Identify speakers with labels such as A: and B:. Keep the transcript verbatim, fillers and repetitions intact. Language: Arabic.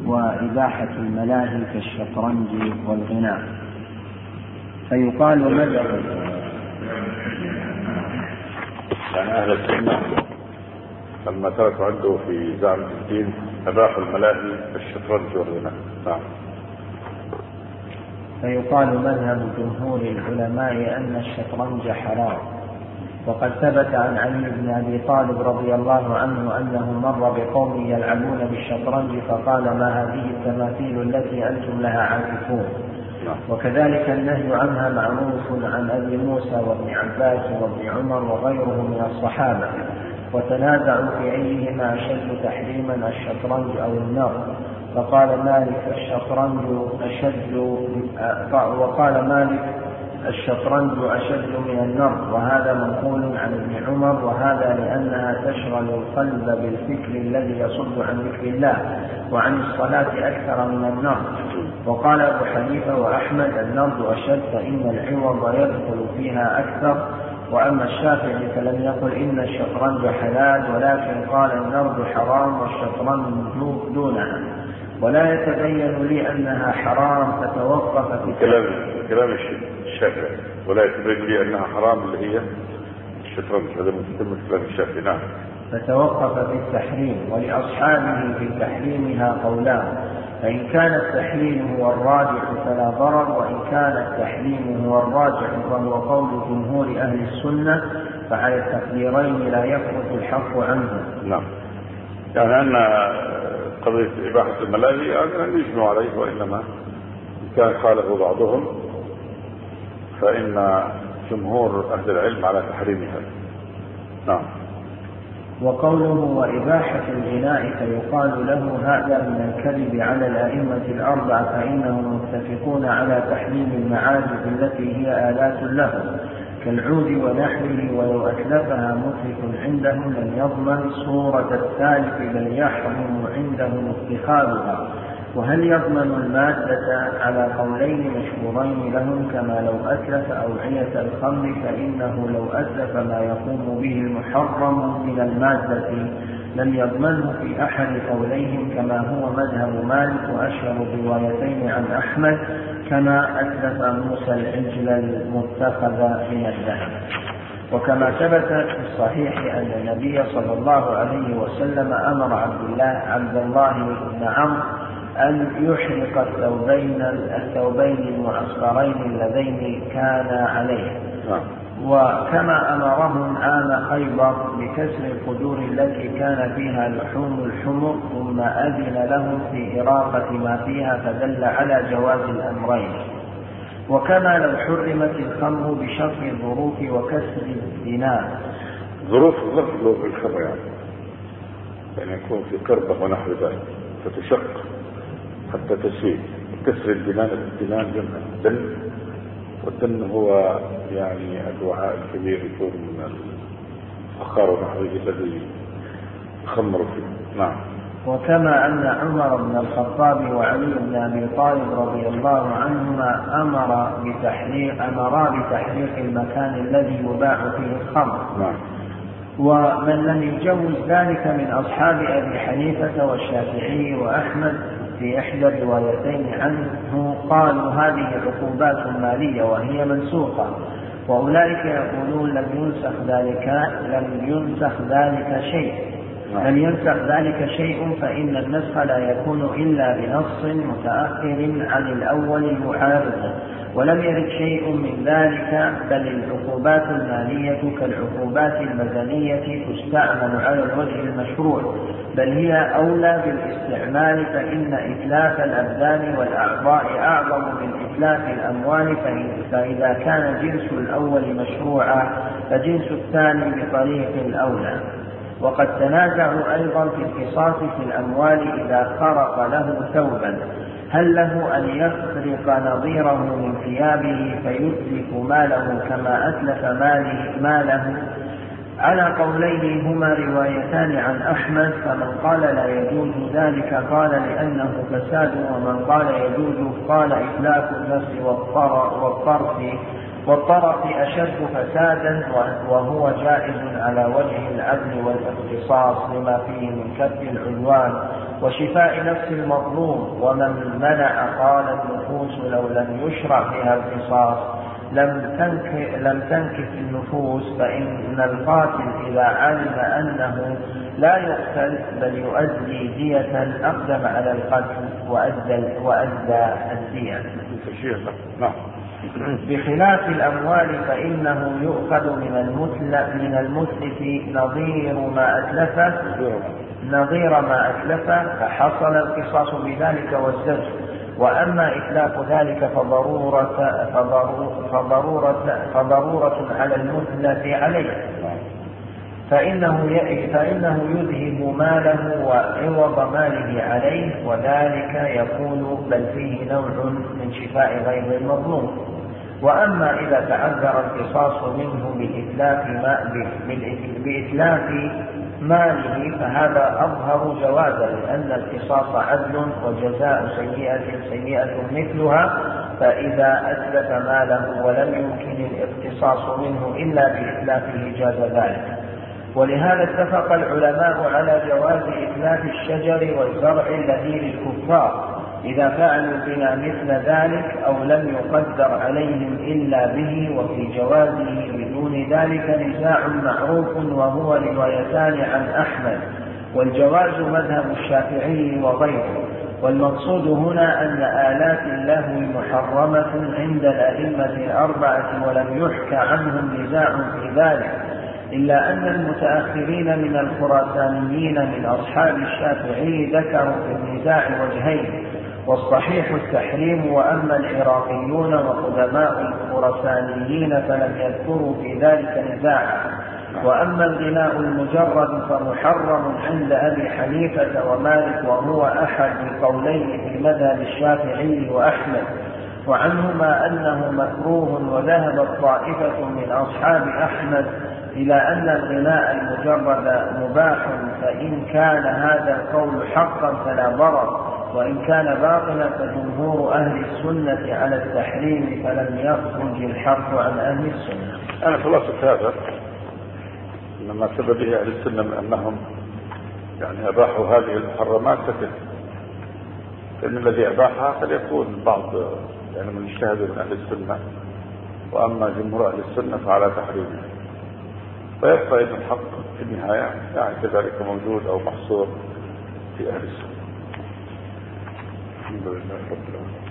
A: وإباحة الملاهي كالشطرنج والغناء. فيقال مذهب
B: يعني أهل السنة لما تركوا عنده في زعم الدين أباحوا الملاهي كالشطرنج والغناء. نعم.
A: فيقال مذهب جمهور العلماء أن الشطرنج حرام. وقد ثبت عن علي بن أبي طالب رضي الله عنه أنه مر بقوم يلعبون بالشطرنج فقال: ما هذه التماثيل التي أنتم لها عاكفون؟ وكذلك النهي عنها معروف عن أبي موسى وابن عباس وابن عمر وغيرهم من الصحابة، وتنازعوا في أيهما أشد تحريما الشطرنج أو النار، فقال مالك الشطرنج أشد وقال مالك الشطرنج أشد من النار، وهذا منقول عن ابن عمر، وهذا لأنها تشغل القلب بالفكر الذي يصد عن ذكر الله وعن الصلاة أكثر من النار. وقال أبو حنيفة وأحمد النار أشد فإن العوض يدخل فيها أكثر. وأما الشافعي فلم يقل إن الشطرنج حلال، ولكن قال النار حرام والشطرنج دونها، ولا يتبين لي أنها حرام فتوقف في
B: كلام كلام الشافعي، ولا يتبين لي أنها حرام اللي هي الشطرنج، هذا مستمر كلام الشافعي. نعم.
A: فتوقف في التحريم، ولأصحابه في تحريمها قولان: فإن كان التحليل هو الراجح فلا ضرر، وإن كان التحريم هو الراجح وهو قول جمهور أهل السنة فعلى التقديرين لا يفرط الحق عنه.
B: نعم. يعني أن قضية إباحة الملاهي يعني يجمع عليه، وإنما إن كان خالفه بعضهم فإن جمهور أهل العلم على تحريمها. نعم.
A: وقوله وإباحة الغناء فيقال له هذا من الكذب على الأئمة الأربعة، فإنهم متفقون على تحريم المعازف التي هي آلات له كالعود ونحوه، ولو أتلفها متلف عندهم لم يضمن صورة الثالث بل يحرم عندهم اتخاذها. وهل يضمن المادة؟ على قولين مشهورين لهم، كما لو أتلف أوعية الخمر فإنه لو أتلف ما يقوم به المحرم من المادة لم يضمنه في أحد قوليهم، كما هو مذهب مالك وأشهر الروايتين عن أحمد، كما أتلف موسى العجل المتخذ من الذهب. وكما ثبت في الصحيح أن النبي صلى الله عليه وسلم أمر عبد الله عبد الله بن عمرو أن يحرق الثوبين الثوبين المعصفرين اللذين كانا عليه. وكما أمرهم عام خيبر بكسر القدور التي كان فيها لحوم الحمر، ثم أذن لهم في إراقة ما فيها، فدل على جواز الأمرين. وكما لو حرمت الخمر بشرط الظروف وكسر الدينار.
B: ظروف ظروف الخمر يعني يعني يكون في قربة ونحو ذلك فتشق حتى تسيل. كسر الدنان الدنان جمع الدن، والدن هو يعني الوعاء الكبير يكون من الفخار ونحوه الذي يخمر فيه. نعم.
A: وكما أن عمر بن الخطاب وعلي بن أبي طالب رضي الله عنهما أمر بتحريق أمرا بتحريق المكان الذي يباع فيه الخمر.
B: نعم.
A: ومن لم يجوز ذلك من أصحاب أبي حنيفة والشافعي وأحمد في إحدى الروايتين عنه قالوا هذه عقوبات مالية وهي منسوخة، وأولئك يقولون لم ينسخ ذلك لم ينسخ ذلك شيء لم ينسخ ذلك شيء فإن النسخ لا يكون إلا بنص متأخر عن الأول المعارض، ولم يرد شيء من ذلك، بل العقوبات المالية كالعقوبات المدنية تستعمل على الوجه المشروع، بل هي أولى بالاستعمال، فإن إتلاف الأبدان والأعضاء أعظم من إتلاف الأموال، فإذا كان جنس الأول مشروعا فجنس الثاني بطريق الأولى. وقد تنازعوا أيضا في القصاص في الأموال إذا خرق له ثوبا، هل له أن يخرق نظيره من ثيابه فيتلف ماله كما أتلف ماله, ماله على قولين هما روايتان عن أحمد، فمن قال لا يجوز ذلك قال لأنه فساد، ومن قال يجوز قال إتلاف النفس والطرف والطرف أشد فسادا، وهو جائز على وجه العدل والاختصاص لما فيه من كف العدوان وشفاء نفس المظلوم. ومن منع قال النفوس لو لم يشرع فيها القصاص لم تنكف, لم تنكف النفوس، فإن القاتل إذا علم أنه لا يقتل بل يؤدي دية أقدم على القتل وأدى, وأدى الدية.
B: نعم.
A: بخلاف الأموال فإنه يؤخذ من المتلف من المتلف نظير ما أتلفه نظير ما أتلفه فحصل القصاص بذلك والزجر. وأما إتلاف ذلك فضرورة, فضرورة, فضرورة على المتلف عليه، فإنه, فإنه يذهب ماله وعوض ماله عليه، وذلك يكون بل فيه نوع من شفاء غير المظلوم. وأما إذا تعذر القصاص منه بإتلاف, ما بإتلاف ماله فهذا أظهر جوازا، لأن القصاص عدل وجزاء سيئة سيئة مثلها، فإذا أتلف ماله ولم يمكن الاقتصاص منه إلا بإتلافه جاز ذلك. ولهذا اتفق العلماء على جواز إتلاف الشجر والزرع الذي للكفار إذا فعلوا بنا مثل ذلك أو لم يقدر عليهم إلا به، وفي جوازه بدون ذلك نزاع معروف وهو روايتان عن أحمد، والجواز مذهب الشافعي وغيره. والمقصود هنا أن آلات اللهو محرمة عند الأئمة الأربعة ولم يحكى عنهم نزاع في ذلك، إلا أن المتأخرين من الخراسانيين من أصحاب الشافعي ذكروا في النزاع وجهين، والصحيح التحريم. وأما العراقيون وقدماء الخراسانيين فلم يذكروا في ذلك نزاعا. وأما الغناء المجرد فمحرم عند أبي حنيفة ومالك، وهو أحد القولين في مذهب الشافعي وأحمد، وعنهما أنه مكروه. وذهبت طائفة من أصحاب أحمد إلى أن الغناء المجرد مباح، فإن كان هذا القول حقا فلا ضرر، وإن كان باطلا فجمهور أهل السنة على التحريم، فلم يخرج الحق عن أهل السنة.
B: أنا خلاصة هذا إنما سبب به أهل السنة من أنهم يعني أباحوا هذه المحرمات فتن، لأن الذي أباحها قد يكون بعض يعني من اجتهد من أهل السنة، وأما جمهور أهل السنة فعلى تحريمه، فيبقى إن الحق في النهاية يعني كذلك موجود أو محصور في أهل السنة. الحمد لله رب العالمين.